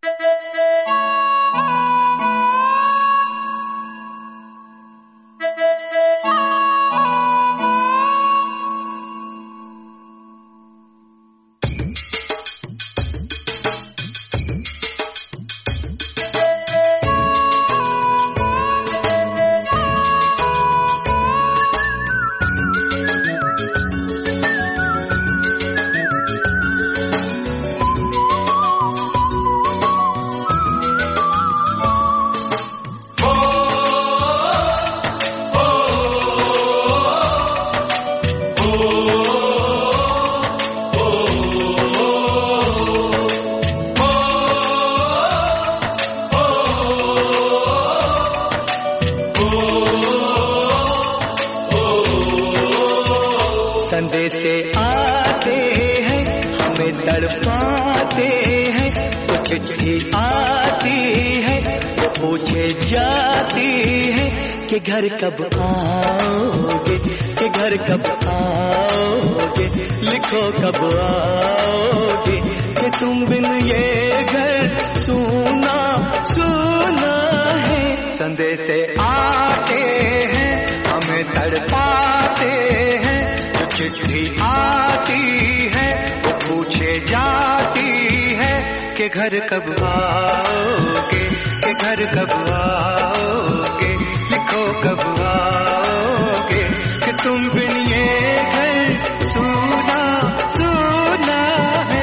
संदेशे आते हैं हमें तड़पाते हैं, तो चिट्ठी आती है तो पूछे जाती है कि घर कब आओगे, कि घर कब आओगे, लिखो कब आओगे, कि तुम बिन ये घर सूना सूना है। संदेशे आते हैं हमें तड़पाते हैं, चिट्ठी आती है वो पूछे जाती है कि घर कब आओगे, कि घर कब आओगे, लिखो कब आओगे, कि तुम बिन ये घर सूना सूना है।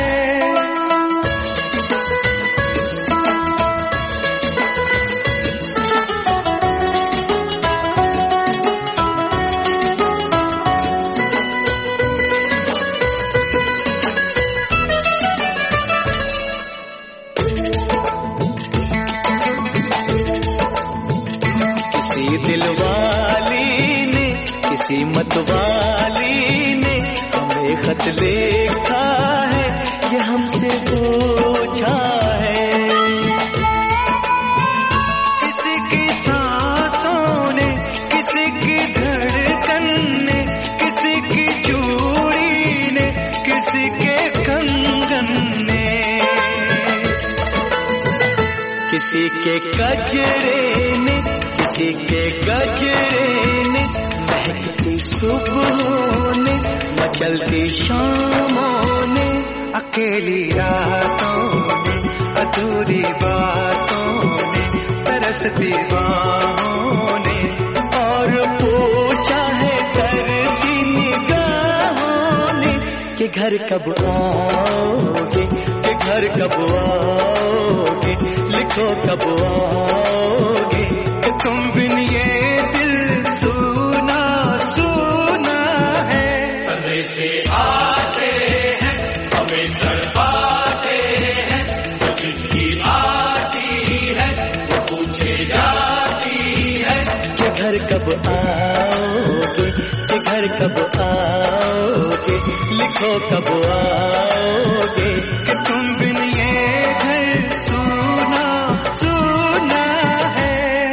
मतवाली ने हमें खत लिखा है, ये हमसे पूछा है। किसी की सांसों ने, किसी की धड़कन ने, किसी की चूड़ी ने, किसी के कंगन ने, किसी के गजरे ने, किसी के गजरे ने, महकती सुबहों ने, मचलती शामों ने, अकेली रातों ने, अधूरी बातों ने, तरसती बाहों ने, और पूछा है तरसी निगाहों ने कि घर कब आओगे, कि घर कब आओगे, लिखो कब आओगे, कि तुम बिन ये से आते हैं हमें तड़पाते हैं, तो चिट्ठी आती है वो पूछे जाती है कि घर कब आओगे, कि घर कब आओगे, लिखो कब आओगे, कि तुम बिन ये घर सूना सूना है।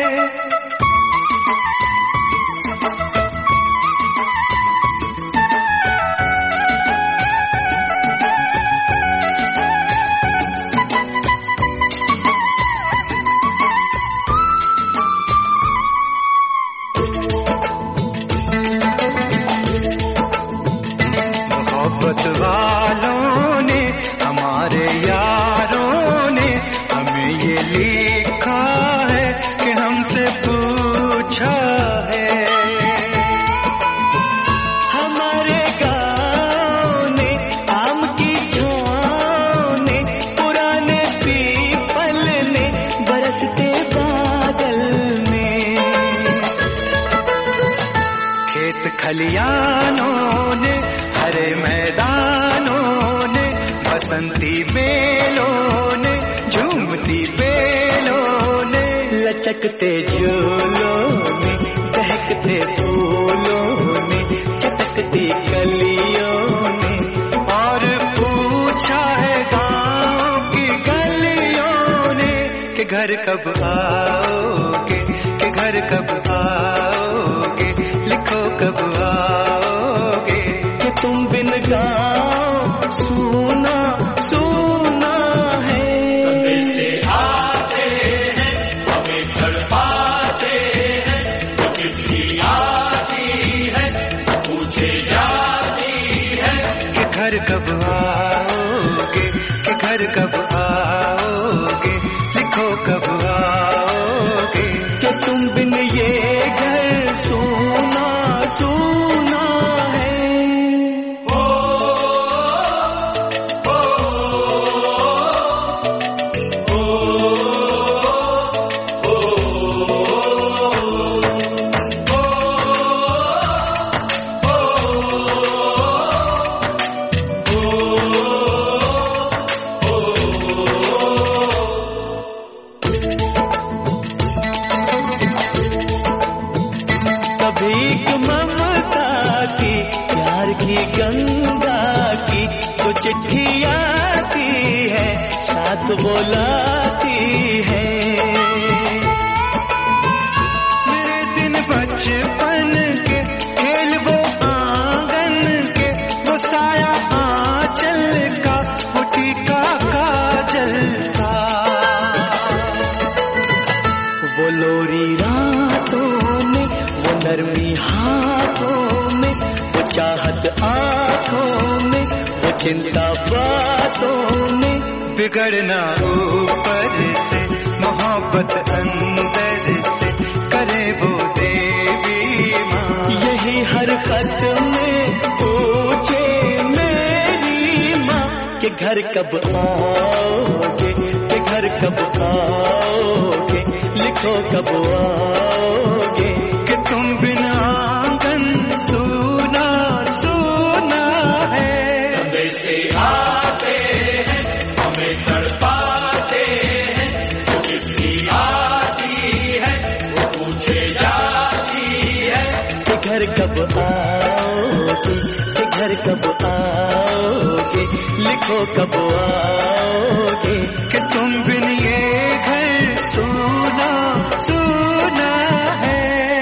वालों ने, हमारे यारों ने हमें ये लिखा है कि हमसे पूछा है। हमारे गाँव ने, आम की छाँव ने, पुराने पीपल ने, बरसते बादल ने, खेत खलियानों ने, हरे मैदानों ने, बसंती बेलों ने, झूमती बेलों ने, लचकते झूलों ने, दहकते फूलों ने, चटकती कलियों ने, और पूछा है गाँव की गलियों ने कि घर कब आओगे, कि घर कब आओगे, लिखो कब आओगे, तुम बिन गाँव सूना सूना है। संदेशे कब आओगे, कि घर कब आओगे, लिखो कब आओगे, कि तुम बिन ये घर सूना सूना है। गंगा की तो चिट्ठी आती है, साथ बोलाती है। मेरे दिन बचपन के खेल वो आंगन के, वो साया आंचल का, वो टीका काजल का, वो लोरी रातों में, वो नरमी हाथों में, वो चाहत आँखों में, वो चिंता बातों में, बिगड़ना ऊपर से, मोहब्बत अंदर से, करे वो देवी माँ। यही हर खत में पूछे मेरी माँ, कि घर कब आओगे, कि घर कब आओगे, लिखो कब आओगे, कि तुम बिना आंगन सूना सूना है। संदेश आते हैं, हमें तड़पाते हैं, जो चिट्ठी आती है, वो पूछे जाती है, कि घर कब आओगे, कि घर कब आओगे, लिखो कब आओगे, कि तुम बिन ये घर सूना सूना है।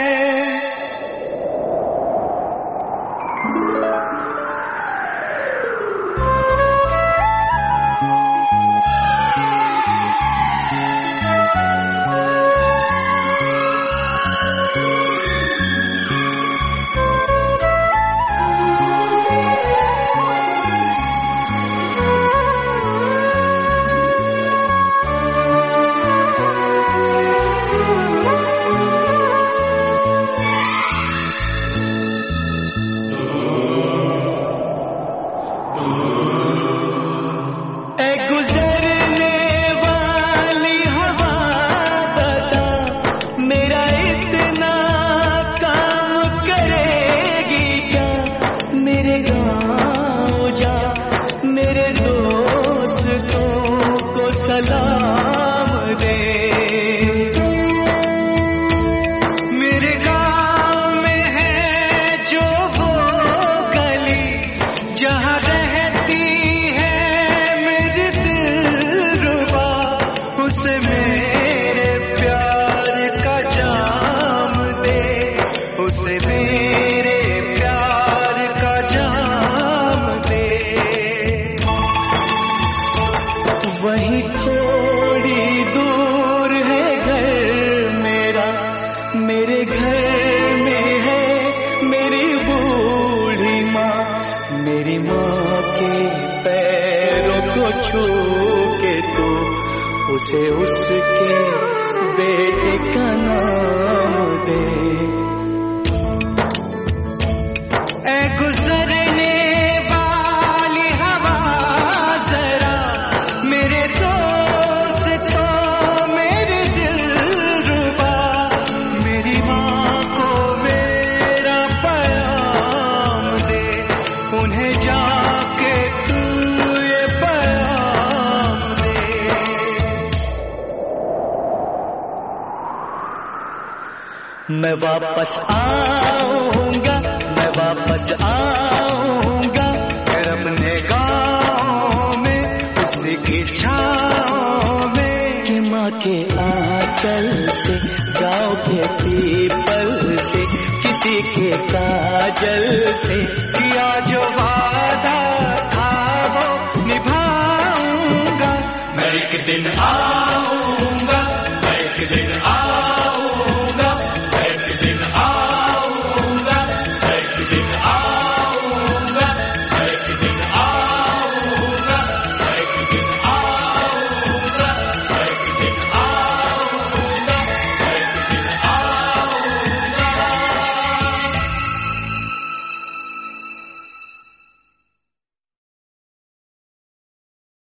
सलाम दे, मेरे गाँव में है जो वो गली, जहाँ रहती है मेरी दिलरुबा, उसे मेरे प्यार का जाम दे, उसे मेरे प्यार का जाम दे। वहीं थोड़ी दूर है घर मेरा, मेरे घर में है मेरी बूढ़ी माँ, मेरी माँ के पैरों को छू के तू उसे उसके बेटे का नाम दे। ऐ गुजरने वाली हवा जरा, मेरे दोस्त तो मेरी दिलरुबा, मेरी माँ को मेरा पैगाम दे, उन्हें जाके तू ये पैगाम दे। मैं वापस आऊंगा, मैं वापस आऊंगा, फिर अपने गाँव में उसी की छाँव में, कि माँ के आंचल से, गाँव के पीपल से, किसी के काजल से, किया जो वादा था वो निभाऊंगा। मैं एक दिन आऊंगा, मैं एक दिन आऊंगा।